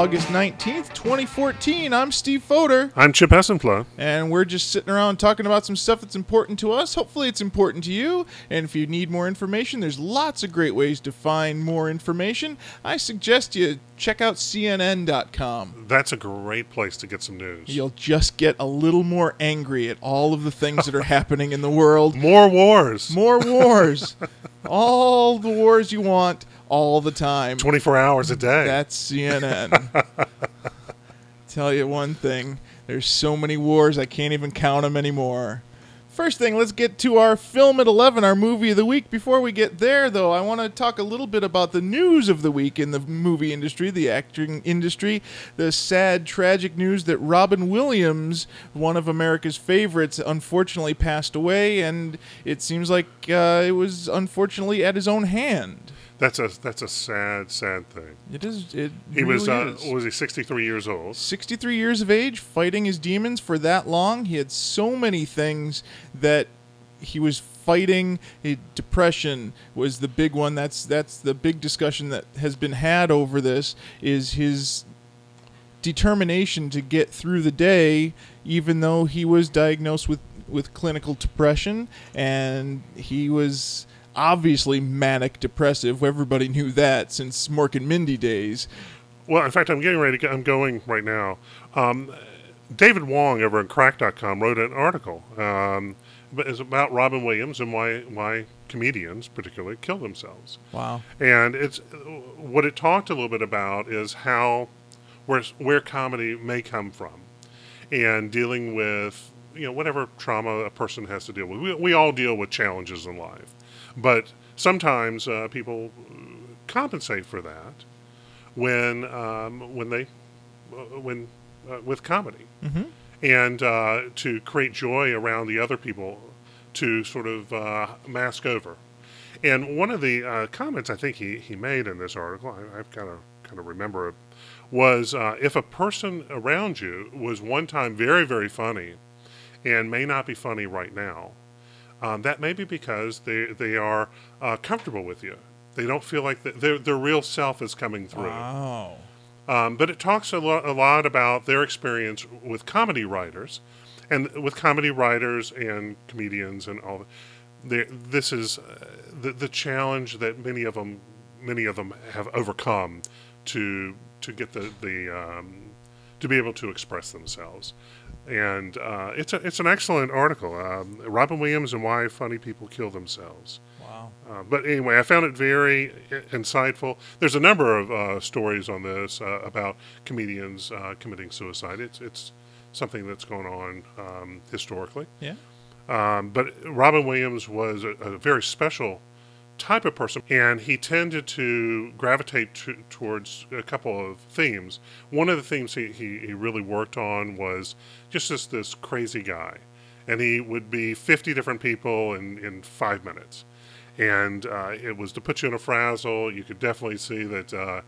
August 19th, 2014. I'm Steve Fodor. I'm Chip Hessenpla. And we're just sitting around talking about some stuff that's important to us. Hopefully it's important to you. And if you need more information, there's lots of great ways to find more information. I suggest you check out CNN.com. That's a great place to get some news. You'll just get a little more angry at all of the things that are happening in the world. More wars. More wars. All the wars you want, all the time. 24 hours a day. That's CNN. Tell you one thing, there's so many wars I can't even count them anymore. First thing, let's get to our Film at 11, our movie of the week. Before we get there, though, I want to talk a little bit about the news of the week in the movie industry, the acting industry. The sad, tragic news that Robin Williams, one of America's favorites, unfortunately passed away, and it seems like it was unfortunately at his own hand. That's a sad thing. It is. It He really was is. was he 63 years old? 63 years of age, fighting his demons for that long. He had so many things that he was fighting. Depression was the big one. That's the big discussion that has been had over this, is his determination to get through the day, even though he was diagnosed with clinical depression, and he was obviously manic depressive. Everybody knew that since Mork and Mindy days. Well, in fact, I'm going right now. David Wong over at Crack.com wrote an article. It's about Robin Williams and why comedians particularly kill themselves. Wow. And it's what it talked a little bit about is where comedy may come from, and dealing with whatever trauma a person has to deal with. We all deal with challenges in life, but sometimes people compensate for that when with comedy, Mm-hmm. and to create joy around the other people, to sort of mask over. And one of the comments I think he made in this article, I've kind of remember it, was if a person around you was one time very, very funny and may not be funny right now, that may be because they are comfortable with you. They don't feel like their real self is coming through. Wow. But it talks a lot about their experience with comedy writers, and with comedy writers and comedians and all. This is the challenge that many of them have overcome to get to be able to express themselves. And it's an excellent article, Robin Williams and Why Funny People Kill Themselves. Wow. But anyway, I found it very insightful. There's a number of stories on this about comedians committing suicide. It's something that's going on historically. Yeah. But Robin Williams was a very special type of person, and he tended to gravitate towards a couple of themes. One of the themes he really worked on was just this crazy guy, and he would be 50 different people in 5 minutes. And it was to put you in a frazzle. You could definitely see that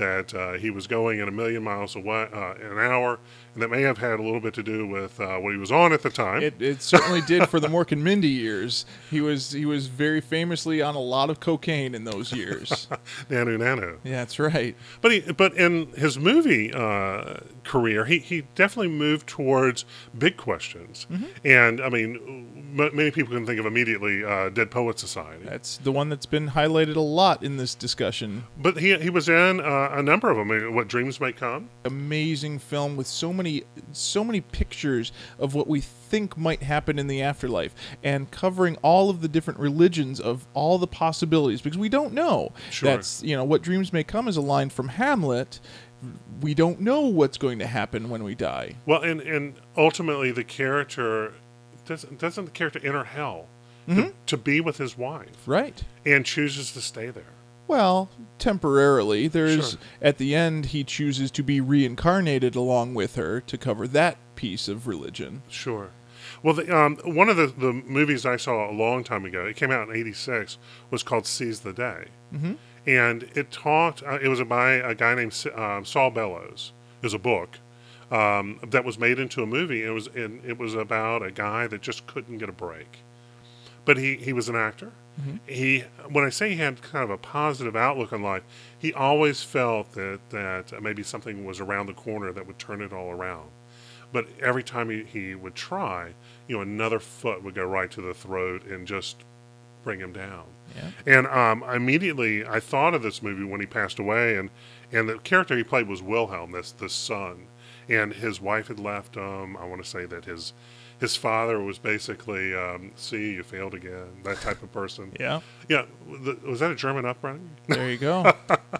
he was going at 1,000,000 miles an hour, and that may have had a little bit to do with what he was on at the time. It certainly did for the Mork and Mindy years. He was very famously on a lot of cocaine in those years. Nanu. Yeah, that's right. But in his movie career, he definitely moved towards big questions. Mm-hmm. And I mean, many people can think of immediately Dead Poets Society. That's the one that's been highlighted a lot in this discussion. But he was in a number of them. I mean, What Dreams May Come. Amazing film with so many pictures of what we think might happen in the afterlife, and covering all of the different religions of all the possibilities, because we don't know. Sure. That's What Dreams May Come is a line from Hamlet. We don't know what's going to happen when we die. Well, and ultimately the character doesn't the character enter hell to be with his wife, Right. and chooses to stay there. Well, temporarily. There's Sure. At the end, he chooses to be reincarnated along with her to cover that piece of religion. Sure. Well, one of the movies I saw a long time ago, it came out in '86, was called Seize the Day. Mm-hmm. And it talked, it was by a guy named Saul Bellows. It was a book that was made into a movie. It was about a guy that just couldn't get a break. But he was an actor. When I say he had kind of a positive outlook on life, he always felt that maybe something was around the corner that would turn it all around. But every time he would try, another foot would go right to the throat and just bring him down. Yeah. And immediately I thought of this movie when he passed away, and the character he played was Wilhelm, that's the son, and his wife had left him. I want to say that his father was basically, see, you failed again, that type of person. Yeah. Yeah, was that a German upbringing? There you go.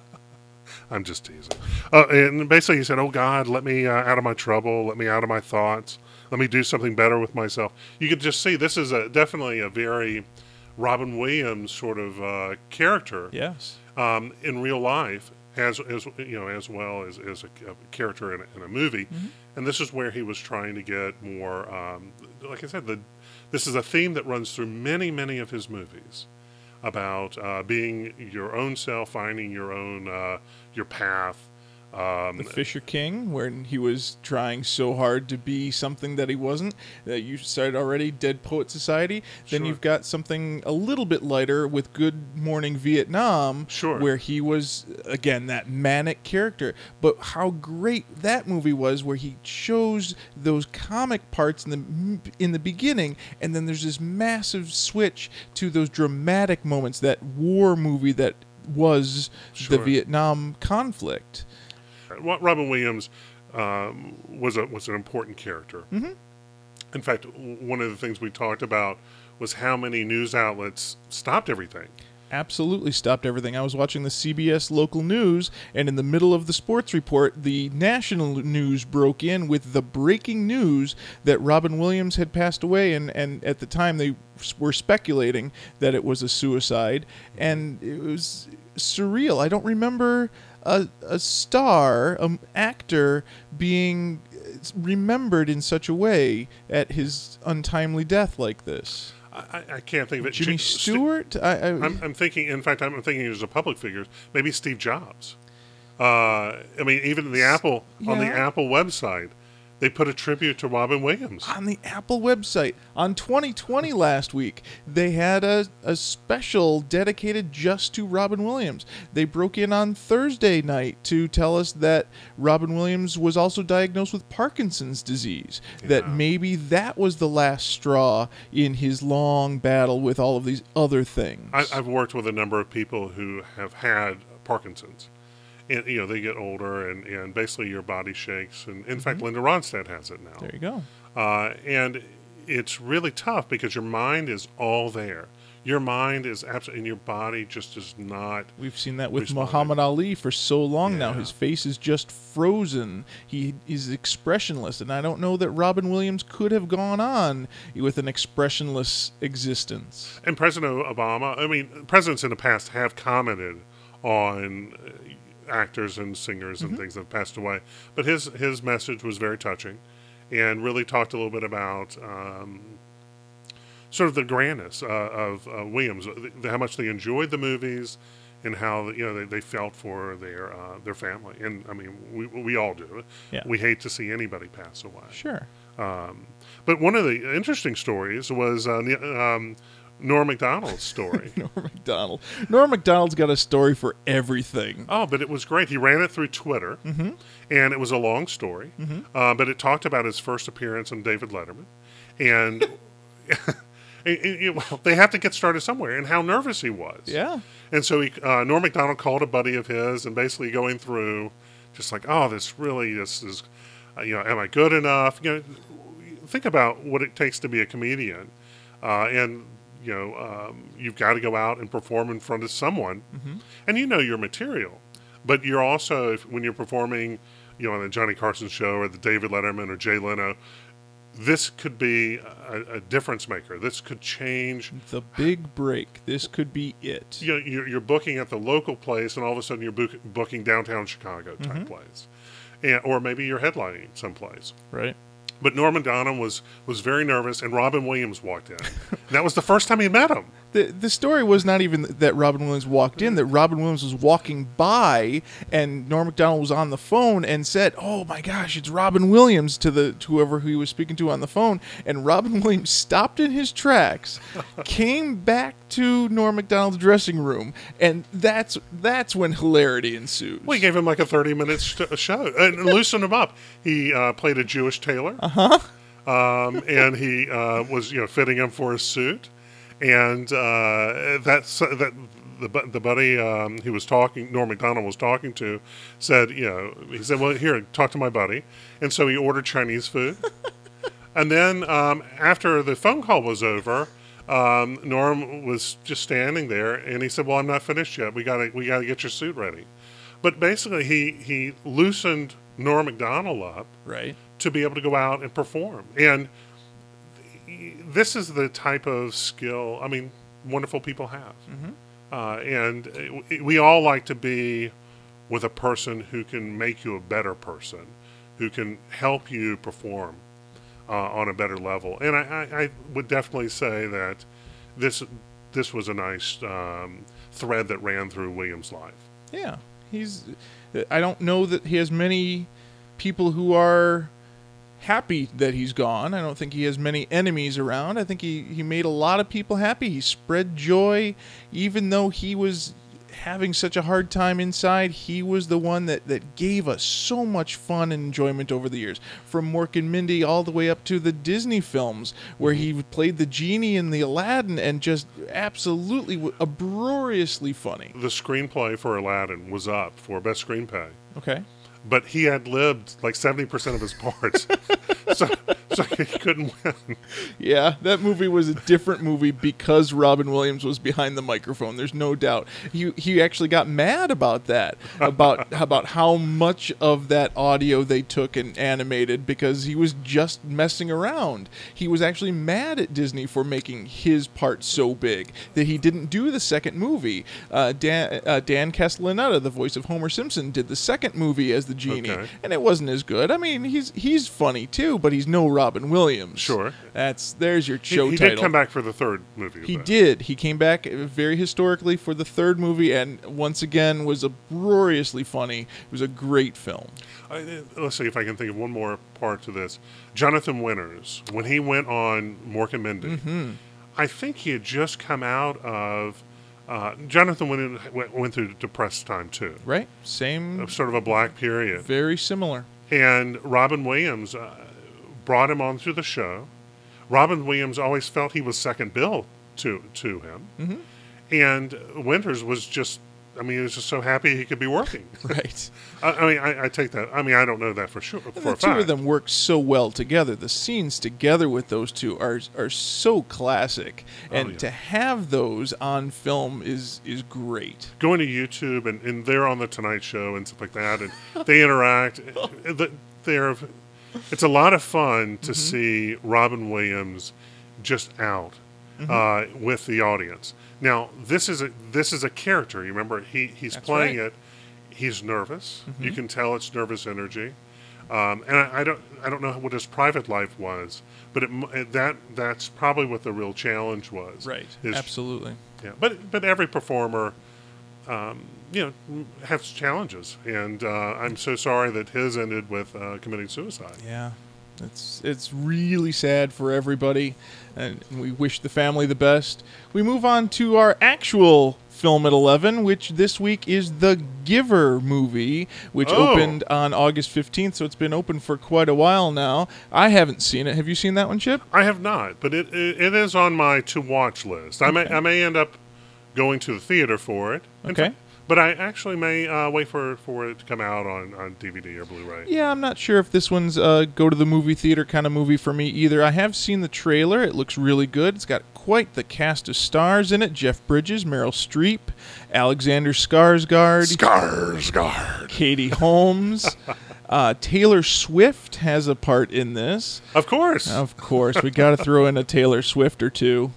I'm just teasing. And basically he said, oh God, let me out of my trouble, let me out of my thoughts, let me do something better with myself. You could just see this is definitely a very Robin Williams sort of character. Yes. In real life, as well as a character in a movie. And this is where he was trying to get more, like I said, this is a theme that runs through many, many of his movies about being your own self, finding your own, your path. The Fisher King, where he was trying so hard to be something that he wasn't. That you started already, Dead Poet Society. Then Sure. you've got something a little bit lighter with Good Morning Vietnam, Sure. where he was, again, that manic character. But how great that movie was, where he shows those comic parts in the beginning, and then there's this massive switch to those dramatic moments, that war movie that was Sure. the Vietnam conflict. Robin Williams was an important character. In fact, one of the things we talked about was how many news outlets stopped everything. Absolutely stopped everything. I was watching the CBS local news, and in the middle of the sports report, the national news broke in with the breaking news that Robin Williams had passed away, and at the time they were speculating that it was a suicide, and it was surreal. I don't remember a star, an actor, being remembered in such a way at his untimely death like this. I can't think of it. Jimmy Stewart? I'm thinking. In fact, I'm thinking as a public figure. Maybe Steve Jobs. I mean, even on the Apple website, they put a tribute to Robin Williams. On the Apple website, on 2020 last week, they had a special dedicated just to Robin Williams. They broke in on Thursday night to tell us that Robin Williams was also diagnosed with Parkinson's disease, that maybe that was the last straw in his long battle with all of these other things. I've worked with a number of people who have had Parkinson's. And, they get older, and basically your body shakes. And in fact, Linda Ronstadt has it now. There you go. And it's really tough because your mind is all there. Your mind is absolutely, and your body just is not. We've seen that with responding. Muhammad Ali for so long now. Yeah. His face is just frozen. He is expressionless, and I don't know that Robin Williams could have gone on with an expressionless existence. And President Obama, presidents in the past have commented on actors and singers and things that have passed away. But his message was very touching and really talked a little bit about sort of the grandness of Williams, how much they enjoyed the movies and how they felt for their family. And I mean, we all do. Yeah. We hate to see anybody pass away. Sure. But one of the interesting stories was Norm Macdonald's story. Norm Macdonald's got a story for everything. Oh, but it was great. He ran it through Twitter, and it was a long story, but it talked about his first appearance on David Letterman, and well, they have to get started somewhere, and how nervous he was. Yeah. And so Norm Macdonald called a buddy of his, and basically going through, just like, oh, this is, am I good enough? Think about what it takes to be a comedian, and you've got to go out and perform in front of someone, and your material. But you're also, when you're performing, on the Johnny Carson show or the David Letterman or Jay Leno, this could be a difference maker. This could change. The big break. This could be it. You're booking at the local place, and all of a sudden you're booking downtown Chicago type place. Or maybe you're headlining someplace. Right. But Norm Macdonald was very nervous, and Robin Williams walked in. That was the first time he met him. The story was not even that Robin Williams walked in, that Robin Williams was walking by and Norm Macdonald was on the phone and said, "Oh my gosh, it's Robin Williams," to whoever he was speaking to on the phone, and Robin Williams stopped in his tracks, came back to Norm Macdonald's dressing room, and that's when hilarity ensues. We gave him like a 30-minute show and loosened him up. He played a Jewish tailor. And he was fitting him for his suit. And the buddy he was talking, Norm Macdonald was talking to, said, he said, "Well, here, talk to my buddy." And so he ordered Chinese food. And then after the phone call was over, Norm was just standing there, and he said, "Well, I'm not finished yet. We gotta get your suit ready." But basically, he loosened Norm Macdonald up, Right. to be able to go out and perform. And this is the type of skill, wonderful people have. And we all like to be with a person who can make you a better person, who can help you perform on a better level. And I would definitely say that this was a nice thread that ran through Williams' life. Yeah. I don't know that he has many people who are happy that he's gone. I don't think he has many enemies around. I think he made a lot of people happy. He spread joy. Even though he was having such a hard time inside, he was the one that gave us so much fun and enjoyment over the years. From Mork and Mindy all the way up to the Disney films, where he played the genie in the Aladdin, and just absolutely uproariously funny. The screenplay for Aladdin was up for Best Screenplay. Okay. But he had lived like 70% of his parts, so he couldn't win. Yeah, that movie was a different movie because Robin Williams was behind the microphone. There's no doubt. He actually got mad about that, about how much of that audio they took and animated, because he was just messing around. He was actually mad at Disney for making his part so big that he didn't do the second movie. Dan Castellaneta, the voice of Homer Simpson, did the second movie as the genie, and it wasn't as good. I mean, he's funny too, but he's no Robin Williams. Sure. There's your show he title. He did come back for the third movie. He did. He came back very historically for the third movie, and once again was uproariously funny. It was a great film. Let's see if I can think of one more part to this. Jonathan Winters, when he went on Mork and Mindy, I think he had just come out of... Jonathan went through a depressed time too. Right. Same. Sort of a black period. Very similar. And Robin Williams brought him on to the show. Robin Williams always felt he was second bill to him. And Winters was just... he was just so happy he could be working. Right. I take that. I don't know that for sure. The two of them work so well together. The scenes together with those two are so classic, and to have those on film is great. Going to YouTube and they're on the Tonight Show and stuff like that, and they interact. It's a lot of fun to see Robin Williams just out with the audience. Now, this is a character. You remember, he's That's playing right. it. He's nervous. You can tell it's nervous energy. And I don't know what his private life was, but that's probably what the real challenge was. Right. Absolutely. Yeah. But every performer, has challenges, and I'm so sorry that his ended with committing suicide. Yeah. It's really sad for everybody, and we wish the family the best. We move on to our actual film at 11, which this week is The Giver movie, which opened on August 15th, so it's been open for quite a while now. I haven't seen it. Have you seen that one, Chip? I have not, but it is on my to-watch list. Okay. I may end up going to the theater for it. Okay. But I actually may wait for it to come out on DVD or Blu-ray. Yeah, I'm not sure if this one's go to the movie theater kind of movie for me either. I have seen the trailer. It looks really good. It's got quite the cast of stars in it. Jeff Bridges, Meryl Streep, Alexander Skarsgård, Katie Holmes. Taylor Swift has a part in this. Of course. We got to throw in a Taylor Swift or two.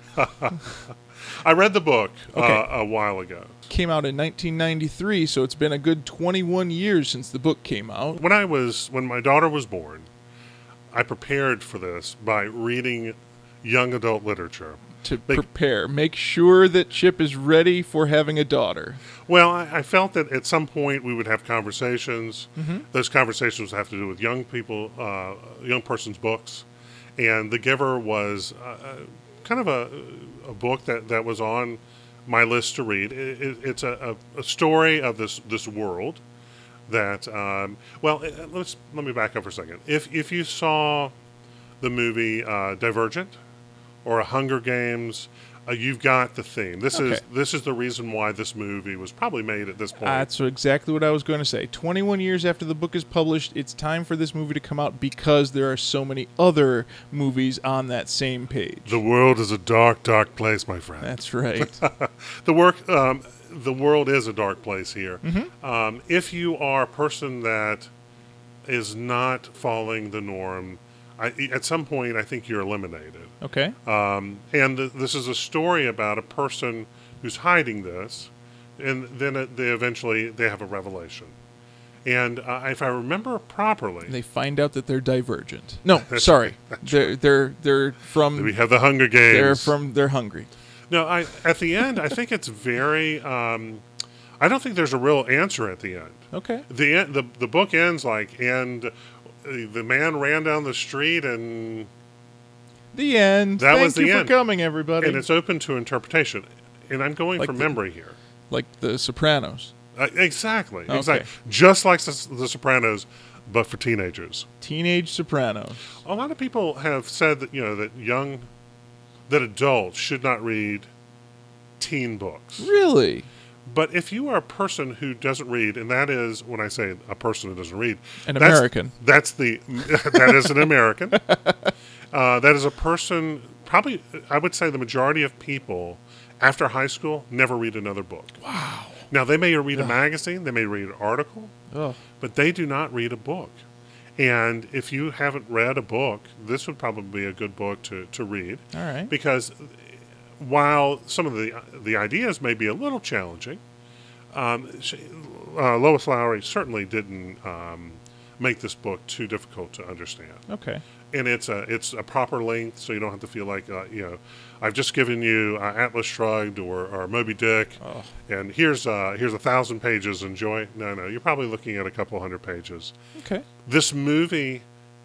I read the book a while ago. Came out in 1993, so it's been a good 21 years since the book came out. When my daughter was born, I prepared for this by reading young adult literature. to prepare. Make sure that Chip is ready for having a daughter. Well, I felt that at some point we would have conversations. Those conversations have to do with young people, young person's books. And The Giver was kind of a book that was on my list to read. It's a story of this world that, let me back up for a second. If you saw the movie Divergent or a Hunger Games, you've got the theme. This is the reason why this movie was probably made at this point. That's exactly what I was going to say. 21 years after the book is published, it's time for this movie to come out because there are so many other movies on that same page. The world is a dark, dark place, my friend. That's right. The world is a dark place here. If you are a person that is not following the norm, at some point I think you're eliminated. Okay. And this is a story about a person who's hiding this, and then they eventually have a revelation. And if I remember properly, they find out that they're divergent. No, sorry, they're from. We have the Hunger Games. They're hungry. No, at the end, I think it's very. I don't think there's a real answer at the end. Okay. The book ends and the man ran down the street and. The end. That was the end. Thank you for coming, everybody. And it's open to interpretation. And I'm going from memory here. Like The Sopranos. Exactly. Okay. Exactly. Just like The Sopranos, but for teenagers. Teenage Sopranos. A lot of people have said that that adults should not read teen books. Really? But if you are a person who doesn't read, and that is when I say a person who doesn't read, American. That is an American. That is a person, probably, I would say the majority of people after high school never read another book. Wow. Now, they may read a magazine, they may read an article, but they do not read a book. And if you haven't read a book, this would probably be a good book to read. All right. Because while some of the ideas may be a little challenging, Lois Lowry certainly didn't make this book too difficult to understand. Okay. And it's a proper length, so you don't have to feel like I've just given you Atlas Shrugged or Moby Dick, and here's 1,000 pages. Enjoy. No, you're probably looking at a couple hundred pages. Okay. This movie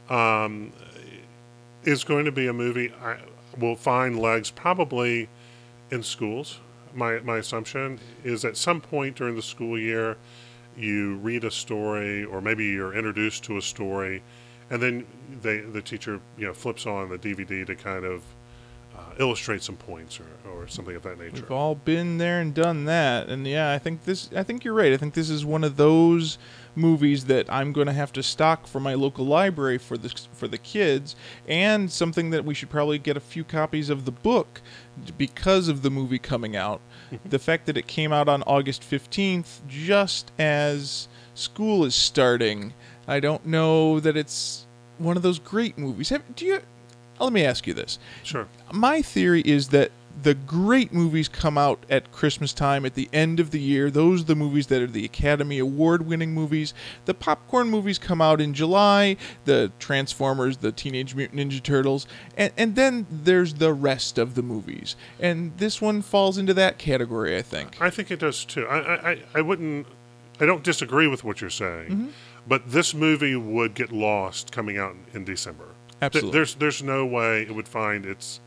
is going to be a movie will find legs probably in schools. My assumption is at some point during the school year, you read a story, or maybe you're introduced to a story, and then the teacher flips on the DVD to kind of illustrate some points or something of that nature. We've all been there and done that, and I think you're right. I think this is one of those movies that I'm going to have to stock for my local library for the kids, and something that we should probably get a few copies of the book because of the movie coming out. The fact that it came out on August 15th, just as school is starting, I don't know that it's one of those great movies. Let me ask you this. Sure. My theory is that the great movies come out at Christmas time, at the end of the year. Those are the movies that are the Academy Award-winning movies. The popcorn movies come out in July, the Transformers, the Teenage Mutant Ninja Turtles, and then there's the rest of the movies. And this one falls into that category, I think. I think it does, too. I don't disagree with what you're saying, but this movie would get lost coming out in December. Absolutely. There's no way it would find its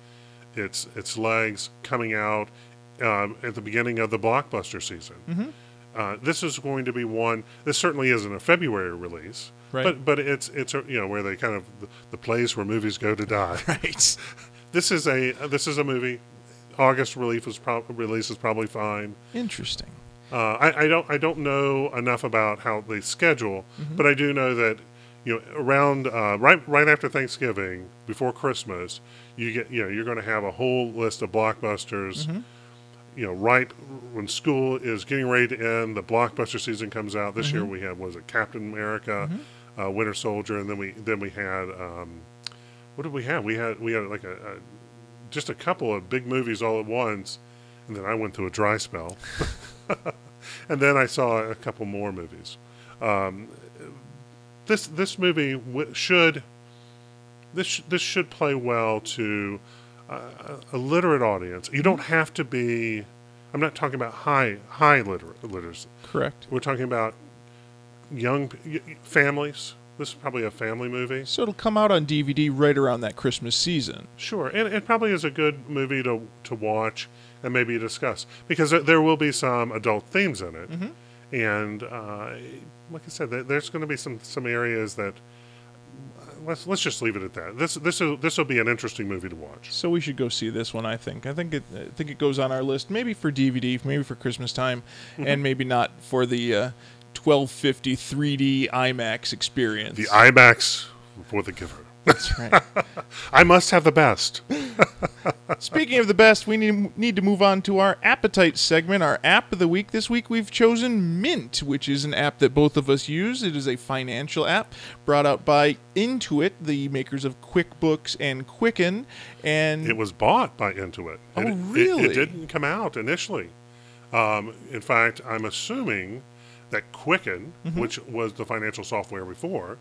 legs coming out at the beginning of the blockbuster season. This is going to be one. This certainly isn't a February release, right? But it's where they kind of the place where movies go to die. Right. This is a movie. August release is probably fine. Interesting. I don't know enough about how they schedule, but I do know that around right after Thanksgiving, before Christmas, you're going to have a whole list of blockbusters. Right when school is getting ready to end, the blockbuster season comes out. This year we had Captain America, Winter Soldier, and then we had what did we have? We had like just a couple of big movies all at once, and then I went through a dry spell, and then I saw a couple more movies. This movie should play well to a literate audience. You don't have to be. I'm not talking about high literacy. Correct. We're talking about young families. This is probably a family movie. So it'll come out on DVD right around that Christmas season. Sure, and it probably is a good movie to watch and maybe discuss, because there will be some adult themes in it, and like I said, there's going to be some areas that let's just leave it at that. This will be an interesting movie to watch. So we should go see this one. I think it goes on our list, maybe for DVD, maybe for Christmas time, and maybe not for the 1250 3D IMAX experience. The IMAX for the giver. That's right. I must have the best. Speaking of the best, we need to move on to our appetite segment, our app of the week. This week we've chosen Mint, which is an app that both of us use. It is a financial app brought out by Intuit, the makers of QuickBooks and Quicken. And it was bought by Intuit. Oh, Really? really? It didn't come out initially. In fact, I'm assuming that Quicken, which was the financial software before,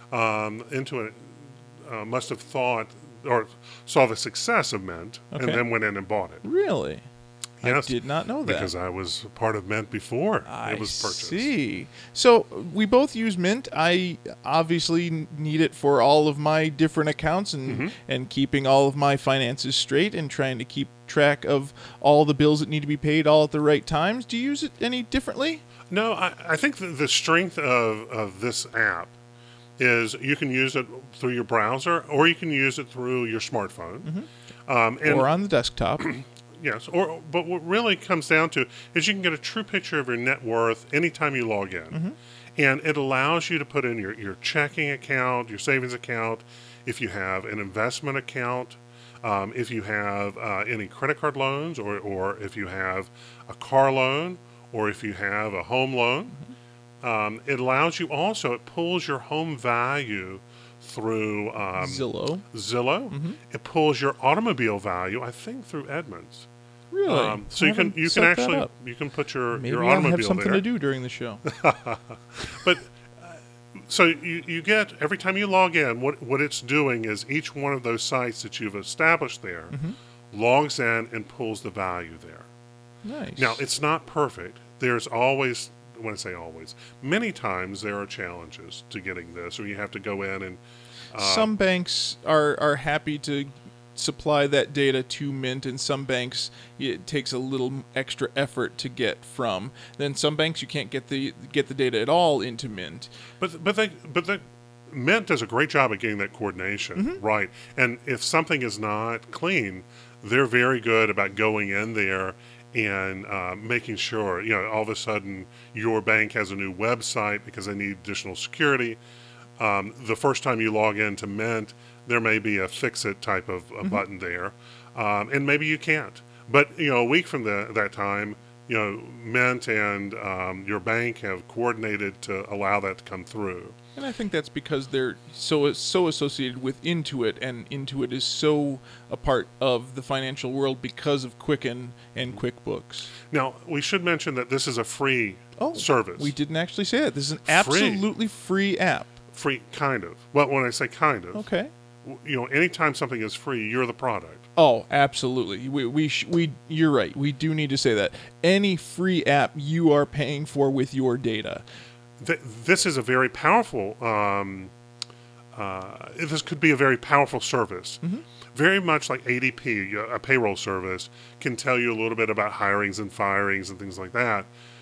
Intuit must have thought or saw the success of Mint and then went in and bought it. Really? Yes, I did not know that. Because I was part of Mint before it was purchased. I see. So we both use Mint. I obviously need it for all of my different accounts and keeping all of my finances straight and trying to keep track of all the bills that need to be paid all at the right times. Do you use it any differently? No, I think the strength of this app is you can use it through your browser, or you can use it through your smartphone. Or on the desktop. Yes, but what really comes down to is you can get a true picture of your net worth anytime you log in. And it allows you to put in your checking account, your savings account, if you have an investment account, if you have any credit card loans, or if you have a car loan, or if you have a home loan. It allows you also, it pulls your home value through Zillow. It pulls your automobile value, I think, through Edmunds. Really? So you can actually you can put your Maybe automobile I'll have something there. to do during the show. But so you get, every time you log in, what it's doing is each one of those sites that you've established there logs in and pulls the value there. Nice. Now, it's not perfect. There's always, when I say always, many times there are challenges to getting this, or you have to go in and... some banks are happy to supply that data to Mint, and some banks it takes a little extra effort to get from. Then some banks you can't get the data at all into Mint. But Mint does a great job at getting that coordination right. And if something is not clean, they're very good about going in there and making sure, all of a sudden your bank has a new website because they need additional security. The first time you log into Mint, there may be a fix-it type of a button there, and maybe you can't. But, a week from that time, Mint and your bank have coordinated to allow that to come through. And I think that's because they're so associated with Intuit, and Intuit is so a part of the financial world because of Quicken and QuickBooks. Now, we should mention that this is a free service. We didn't actually say that. This is an absolutely free app. Free, kind of. Well, when I say kind of, okay. Anytime something is free, you're the product. Oh, absolutely. You're right. We do need to say that. Any free app you are paying for with your data. This is a very powerful. This could be a very powerful service. Very much like ADP, a payroll service, can tell you a little bit about hirings and firings and things like that.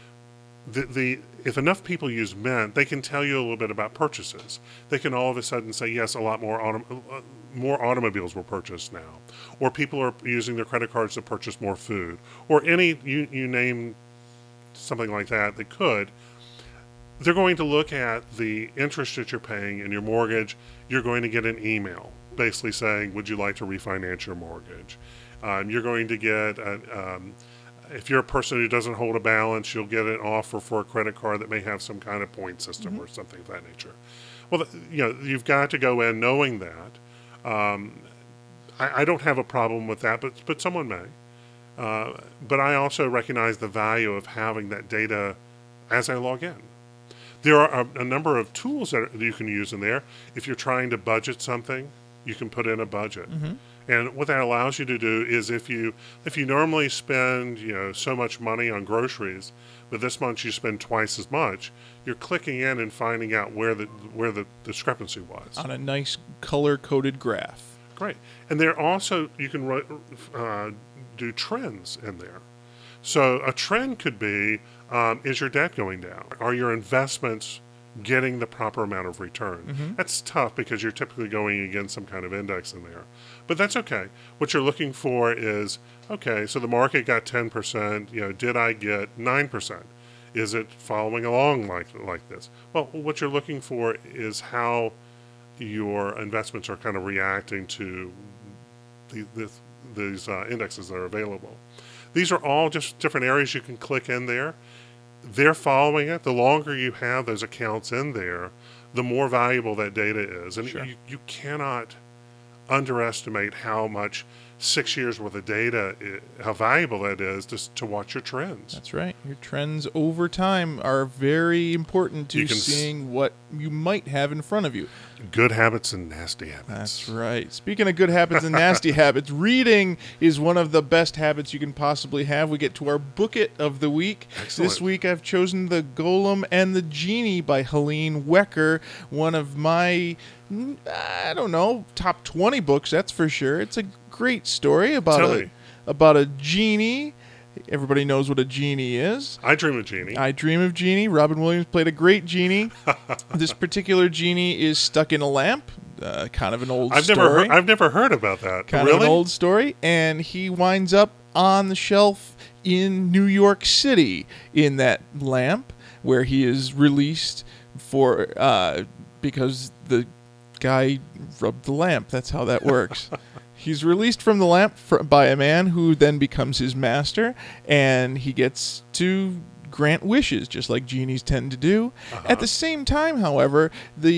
If enough people use Mint, they can tell you a little bit about purchases. They can all of a sudden say, yes, a lot more automobiles were purchased now, or people are using their credit cards to purchase more food, or any you name something like that. They could. They're going to look at the interest that you're paying in your mortgage. You're going to get an email basically saying, would you like to refinance your mortgage? You're going to get if you're a person who doesn't hold a balance, you'll get an offer for a credit card that may have some kind of point system or something of that nature. Well, you've got to go in knowing that. I don't have a problem with that, but someone may. But I also recognize the value of having that data as I log in. There are a number of tools that you can use in there. If you're trying to budget something, you can put in a budget. And what that allows you to do is if you normally spend so much money on groceries, but this month you spend twice as much, you're clicking in and finding out where the discrepancy was on a nice color-coded graph. Great. And there also you can do trends in there. So a trend could be, is your debt going down? Are your investments getting the proper amount of return? Mm-hmm. That's tough because you're typically going against some kind of index in there. But that's okay. What you're looking for is, okay, so the market got 10%, did I get 9%? Is it following along like this? Well, what you're looking for is how your investments are kind of reacting to these indexes that are available. These are all just different areas you can click in there. They're following it. The longer you have those accounts in there, the more valuable that data is. And Sure. you cannot underestimate how much 6 years worth of data, how valuable that is to watch your trends. That's right. Your trends over time are very important to seeing what you might have in front of you. Good habits and nasty habits. That's right. Speaking of good habits and nasty habits, reading is one of the best habits you can possibly have. We get to our book it of the week. Excellent. This week I've chosen The Golem and the Genie by Helene Wecker, one of my, top 20 books, that's for sure. It's a great story about a genie. Everybody knows what a genie is. I Dream of Genie. I Dream of Genie. Robin Williams played a great genie. This particular genie is stuck in a lamp. Kind of an old story. I've never heard about that. Kind of an old story. And he winds up on the shelf in New York City in that lamp, where he is released for because the guy rubbed the lamp. That's how that works. He's released from the lamp by a man who then becomes his master, and he gets to grant wishes, just like genies tend to do. Uh-huh. At the same time, however,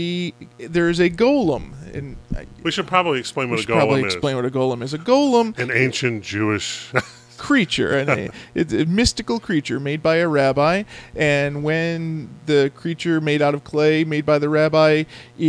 there's a golem. And we should probably explain what a golem is. Probably explain what a golem is. A golem, an ancient Jewish creature, and it's a mystical creature made by a rabbi. And when the creature made out of clay, made by the rabbi,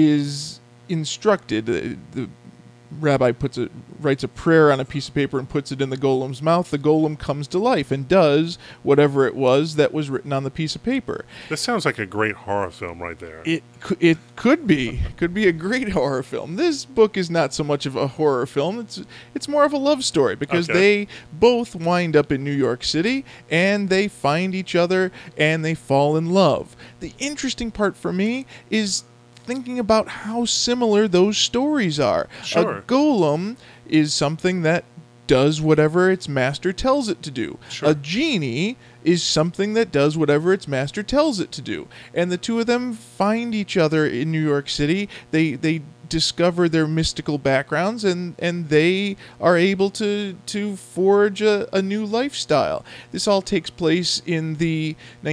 is instructed, the rabbi writes a prayer on a piece of paper and puts it in the golem's mouth. The golem comes to life and does whatever it was that was written on the piece of paper. This sounds like a great horror film right there. It could be a great horror film. This book is not so much of a horror film. It's more of a love story, because they both wind up in New York City and they find each other and they fall in love. The interesting part for me is thinking about how similar those stories are. Sure. A golem is something that does whatever its master tells it to do. Sure. A genie is something that does whatever its master tells it to do. And the two of them find each other in New York City. They discover their mystical backgrounds, and they are able to forge a new lifestyle. This all takes place in the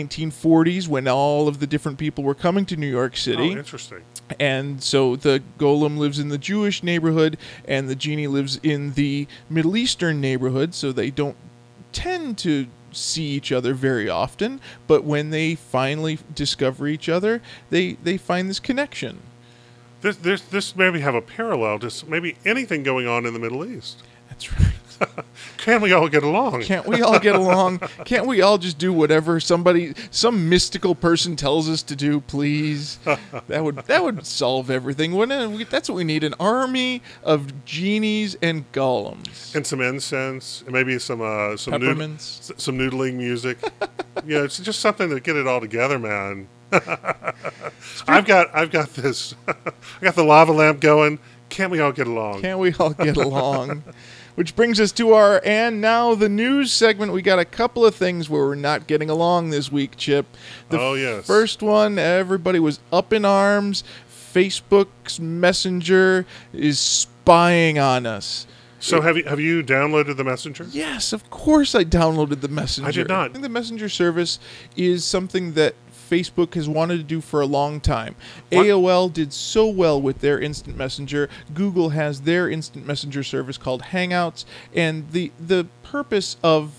1940s, when all of the different people were coming to New York City. Oh, interesting. And so the golem lives in the Jewish neighborhood, and the genie lives in the Middle Eastern neighborhood, so they don't tend to see each other very often. But when they finally discover each other, they find this connection. This maybe have a parallel to maybe anything going on in the Middle East. That's right. Can we all get along? Can't we all get along? Can't we all just do whatever some mystical person tells us to do, please? That would solve everything, wouldn't it? That's what we need: an army of genies and golems. And some incense, and maybe some peppermints, some noodling music. It's just something to get it all together, man. I've got this. I got the lava lamp going. Can't we all get along? Can't we all get along? Which brings us to our And Now the News segment. We got a couple of things where we're not getting along this week, Chip. The first one, everybody was up in arms. Facebook's Messenger is spying on us. So have you downloaded the Messenger? Yes, of course I downloaded the Messenger. I did not. I think the Messenger service is something that Facebook has wanted to do for a long time. What? AOL did so well with their instant messenger. Google has their instant messenger service called Hangouts, and the purpose of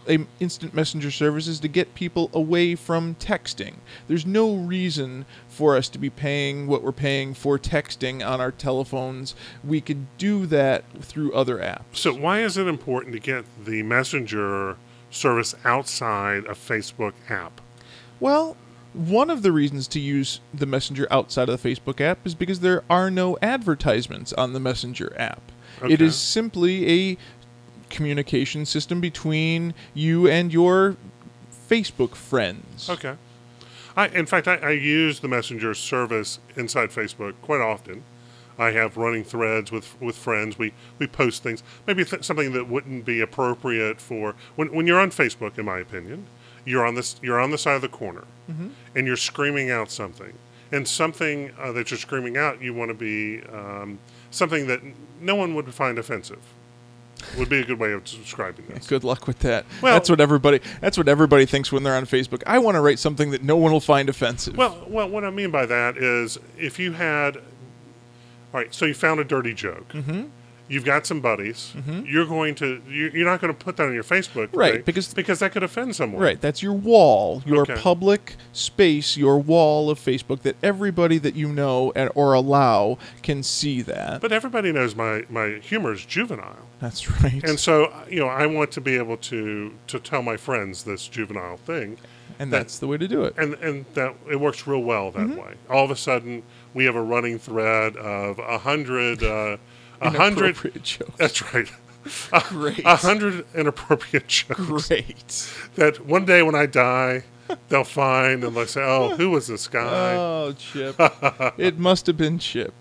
instant messenger service is to get people away from texting. There's no reason for us to be paying what we're paying for texting on our telephones. We could do that through other apps. So why is it important to get the messenger service outside a Facebook app? Well, one of the reasons to use the Messenger outside of the Facebook app is because there are no advertisements on the Messenger app. Okay. It is simply a communication system between you and your Facebook friends. Okay. In fact, I use the messenger service inside Facebook quite often. I have running threads with friends. We post things, maybe something that wouldn't be appropriate for when you're on Facebook. In my opinion, you're on the side of the corner, and you're screaming out something, and something that you're screaming out, you want to be something that no one would find offensive. Would be a good way of describing this. Good luck with that. Well, that's what everybody thinks when they're on Facebook. I want to write something that no one will find offensive. Well, what I mean by that is if you had, all right, so you found a dirty joke. Mm-hmm. You've got some buddies. Mm-hmm. You're not going to put that on your Facebook, right? Because that could offend someone. Right. That's your wall, your Okay. public space, your wall of Facebook that everybody that you know or allow can see that. But everybody knows my humor is juvenile. That's right. And so, I want to be able to tell my friends this juvenile thing. And that's the way to do it. And that it works real well that way. All of a sudden, we have a running thread of 100 Inappropriate jokes. That's right. Great. 100 inappropriate jokes. Great. That one day when I die, they'll find and they'll say, "Oh, who was this guy?" Oh, Chip. It must have been Chip.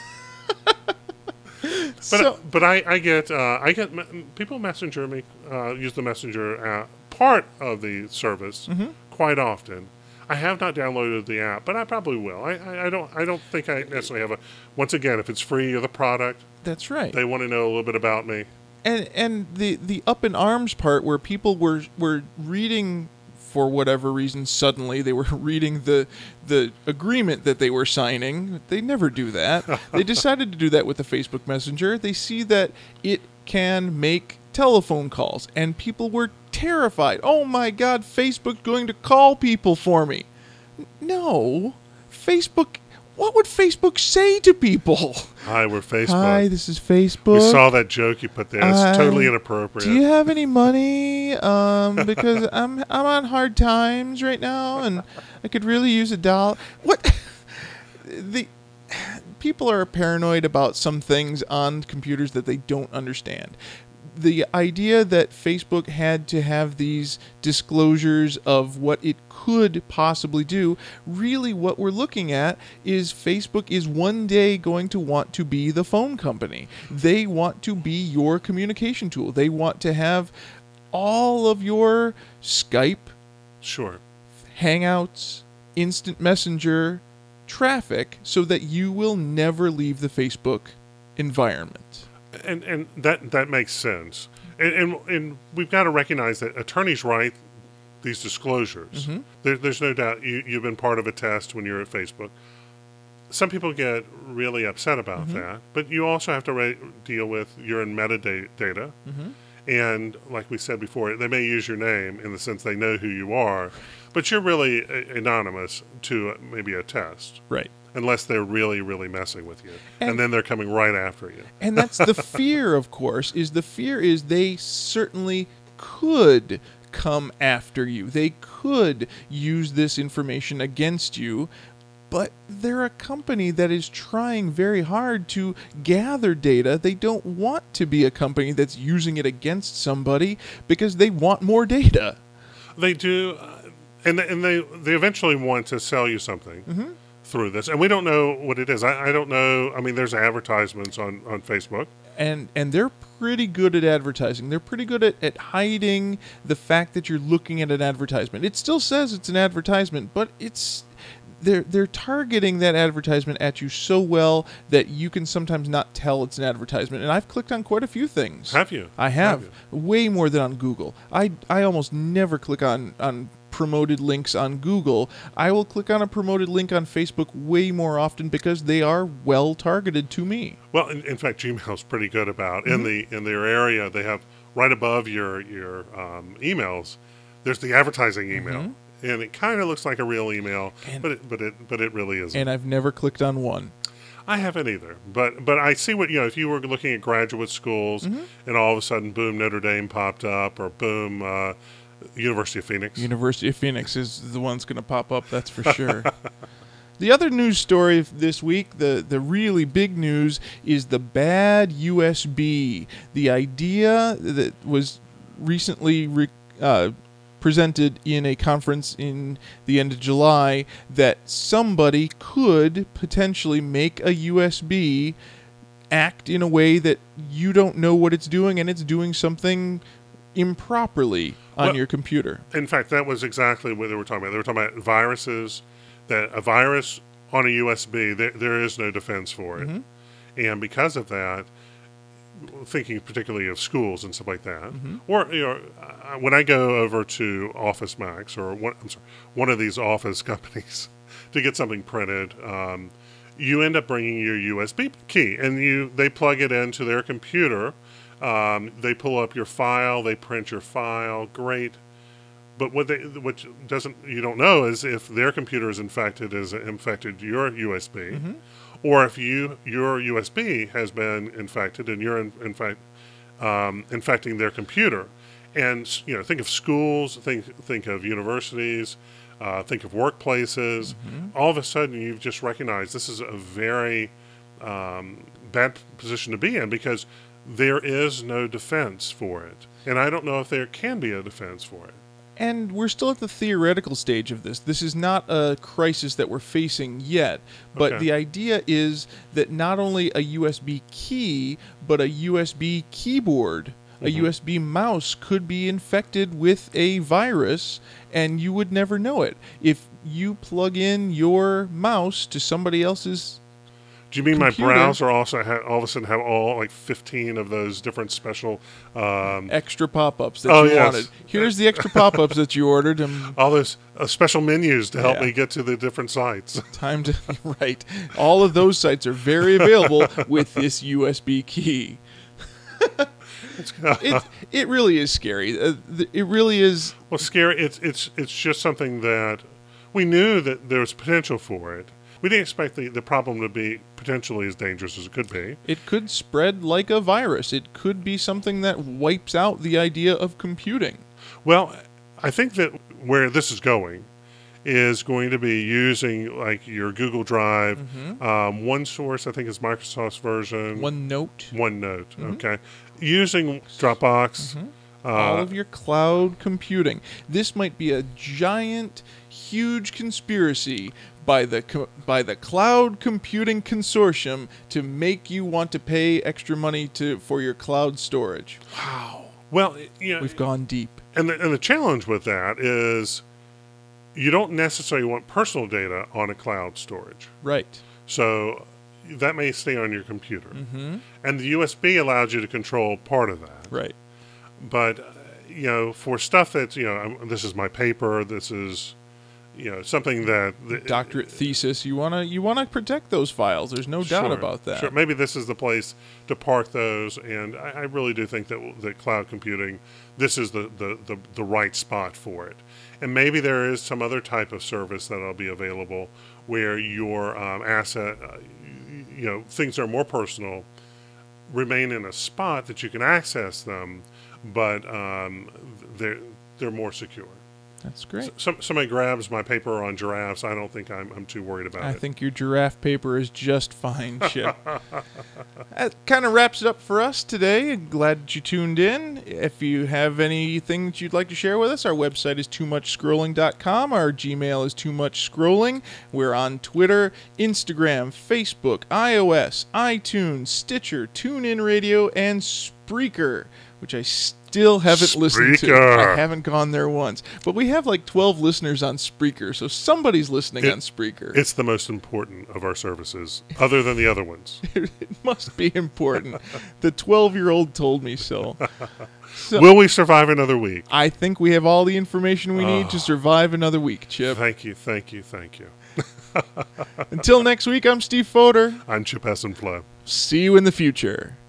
But I get people messenger me, use the messenger part of the service quite often. I have not downloaded the app, but I probably will. I don't think I necessarily have a. Once again, if it's free or the product, That's right. they want to know a little bit about me. And the up in arms part where people were reading, for whatever reason, suddenly they were reading the agreement that they were signing. They never do that. They decided to do that with the Facebook Messenger. They see that it can make telephone calls, and people were terrified. Oh my God, Facebook going to call people for me. No, Facebook. What would Facebook say to people? Hi, we're Facebook. Hi, this is Facebook. We saw that joke you put there. It's totally inappropriate. Do you have any money? Because I'm on hard times right now, and I could really use $1. What? The people are paranoid about some things on computers that they don't understand. The idea that Facebook had to have these disclosures of what it could possibly do, really what we're looking at is Facebook is one day going to want to be the phone company. They want to be your communication tool. They want to have all of your Skype, Sure. Hangouts, Instant Messenger traffic so that you will never leave the Facebook environment. And that makes sense. And we've got to recognize that attorneys write these disclosures. There's no doubt you've been part of a test when you're at Facebook. Some people get really upset about that, but you also have to deal with you're in metadata. And like we said before, they may use your name in the sense they know who you are, but you're really anonymous to maybe a test. Right. Unless they're really, really messing with you. And then they're coming right after you. And that's the fear, of course, is they certainly could come after you. They could use this information against you, but they're a company that is trying very hard to gather data. They don't want to be a company that's using it against somebody because they want more data. They do, and they eventually want to sell you something. Through this, and we don't know what it is. I don't know. I mean, there's advertisements on Facebook, and they're pretty good at advertising. They're pretty good at hiding the fact that you're looking at an advertisement. It still says it's an advertisement, but they're targeting that advertisement at you so well that you can sometimes not tell it's an advertisement. And I've clicked on quite a few things. Have you? I have. Way more than on Google. I almost never click on promoted links on Google. I will click on a promoted link on Facebook way more often because they are well targeted to me. Well, in fact, Gmail's pretty good about in their area. They have right above your emails, there's the advertising email, and it kind of looks like a real email, but it really isn't. And I've never clicked on one. I haven't either, but I see what, if you were looking at graduate schools, and all of a sudden, boom, Notre Dame popped up, or boom, University of Phoenix. University of Phoenix is the one that's going to pop up, that's for sure. The other news story this week, the really big news, is the bad USB. The idea that was recently presented in a conference in the end of July that somebody could potentially make a USB act in a way that you don't know what it's doing, and it's doing something improperly on your computer. In fact, that was exactly what they were talking about. They were talking about viruses, that a virus on a USB, there is no defense for it. And because of that, thinking particularly of schools and stuff like that, or when I go over to Office Max or one of these office companies to get something printed, you end up bringing your USB key, and they plug it into their computer. They pull up your file, they print your file, great. But what you don't know is if their computer is infected your USB, or if your USB has been infected and you're infecting their computer. And think of schools, think of universities, think of workplaces. All of a sudden, you've just recognized this is a very bad position to be in, because there is no defense for it, and I don't know if there can be a defense for it. And we're still at the theoretical stage of this. This is not a crisis that we're facing yet. But the idea is that not only a USB key, but a USB keyboard, a USB mouse could be infected with a virus, and you would never know it. If you plug in your mouse to somebody else's Do you mean computer, my browser also all of a sudden have all 15 of those different special extra pop-ups that you wanted? Here's the extra pop-ups that you ordered. All those special menus to help me get to the different sites. Right. All of those sites are very available with this USB key. It really is scary. It really is. Well, scary. It's just something that we knew that there was potential for it. We didn't expect the problem to be potentially as dangerous as it could be. It could spread like a virus. It could be something that wipes out the idea of computing. Well, I think that where this is going is going to be using like your Google Drive. One source, I think, is Microsoft's version. OneNote, okay. Using Dropbox. All of your cloud computing. This might be a giant, huge conspiracy by the cloud computing consortium to make you want to pay extra money for your cloud storage. Wow. Well, we've gone deep. And the challenge with that is you don't necessarily want personal data on a cloud storage. Right. So that may stay on your computer. And the USB allows you to control part of that. Right. But, for stuff that's, this is my paper, this is, something that... doctorate thesis, you wanna protect those files. There's no doubt about that. Sure. Maybe this is the place to park those, and I really do think that cloud computing, this is the right spot for it. And maybe there is some other type of service that'll be available where your asset, things that are more personal, remain in a spot that you can access them, but they're more secure. That's great. Somebody grabs my paper on giraffes. I don't think I'm too worried about it. I think your giraffe paper is just fine, Chip. That kind of wraps it up for us today. Glad that you tuned in. If you have anything that you'd like to share with us, our website is toomuchscrolling.com. Our Gmail is toomuchscrolling. We're on Twitter, Instagram, Facebook, iOS, iTunes, Stitcher, TuneIn Radio, and Spreaker, which I still haven't listened to. I haven't gone there once. But we have 12 listeners on Spreaker, so somebody's listening on Spreaker. It's the most important of our services, other than the other ones. It must be important. The 12-year-old told me so. Will we survive another week? I think we have all the information we need to survive another week, Chip. Thank you. Until next week, I'm Steve Fodor. I'm Chip Hassenflow. See you in the future.